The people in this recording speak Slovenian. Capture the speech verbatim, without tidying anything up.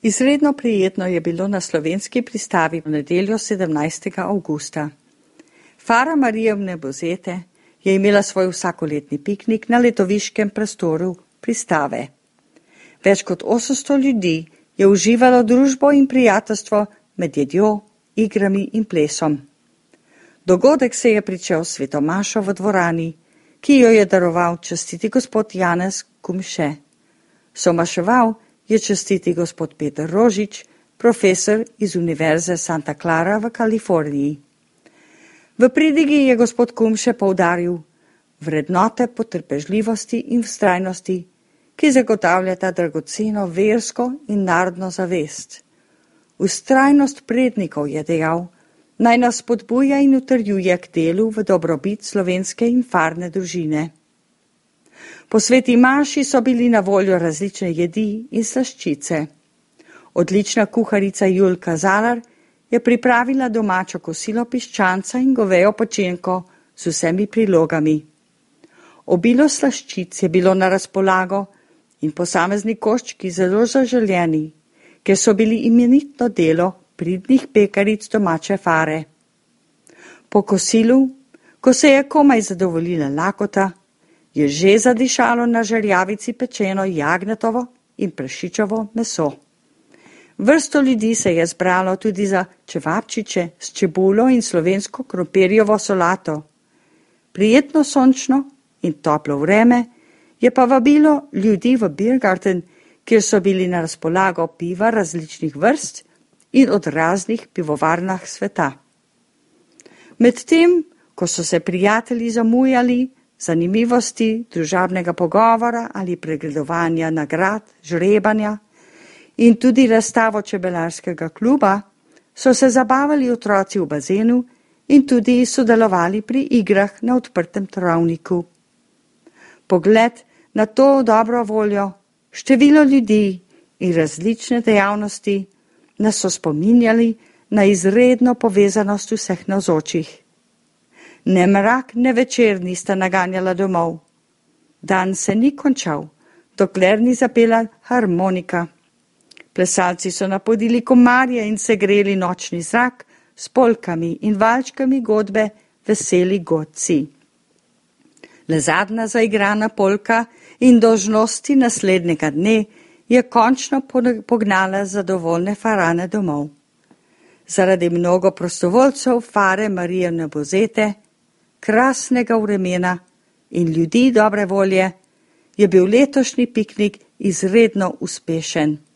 Izredno prijetno je bilo na slovenski pristavi v nedeljo sedemnajstega avgusta. Fara Marijine Buzete je imela svoj vsakoletni piknik na letoviškem prostoru pristave. Več kot osemsto ljudi je uživalo družbo in prijateljstvo med jedjo, igrami in plesom. Dogodek se je pričel s svetomašo v dvorani, ki jo je daroval častiti gospod Janez Kumše. Somaševal je častiti gospod Peter Rožič, profesor iz Univerze Santa Clara v Kaliforniji. V pridigi je gospod Kumše poudaril vrednote potrpežljivosti in vztrajnosti, ki zagotavljata dragoceno versko in narodno zavest. Vztrajnost prednikov, je dejal, naj nas spodbuja in utrjuje k delu v dobrobit slovenske in farne družine. Po sveti maši so bili na voljo različne jedi in slaščice. Odlična kuharica Julka Zalar je pripravila domačo kosilo piščanca in govejo pečenko z vsemi prilogami. Obilo slaščic je bilo na razpolago in posamezni koščki zelo zaželjeni, ker so bili imenitno delo pridnih pekaric domače fare. Po kosilu, ko se je komaj zadovoljila lakota, je že zadišalo na žerjavici pečeno jagnetovo in prašičevo meso. Vrsto ljudi se je zbralo tudi za čevapčiče s čebulo in slovensko krompirjevo solato. Prijetno sončno in toplo vreme je pa vabilo ljudi v Biergarten, kjer so bili na razpolago piva različnih vrst in od raznih pivovarnah sveta. Medtem, ko so se prijatelji zamujali, zanimivosti, družabnega pogovora ali pregledovanja nagrad, žrebanja in tudi razstavo čebelarskega kluba, so se zabavali otroci v bazenu in tudi sodelovali pri igrah na odprtem travniku. Pogled na to dobro voljo, število ljudi in različne dejavnosti nas so spominjali na izredno povezanost vseh navzočih. Ne mrak, ne večer nista naganjala domov. Dan se ni končal, dokler ni zapela harmonika. Plesalci so napodili komarje in se greli nočni zrak s polkami in valčkami godbe Veseli godci. Le zadnja zaigrana polka in dolžnosti naslednjega dne je končno pognala zadovoljne farane domov. Zaradi mnogo prostovoljcev fare Marijine Buzete, krasnega vremena in ljudi dobre volje, je bil letošnji piknik izredno uspešen.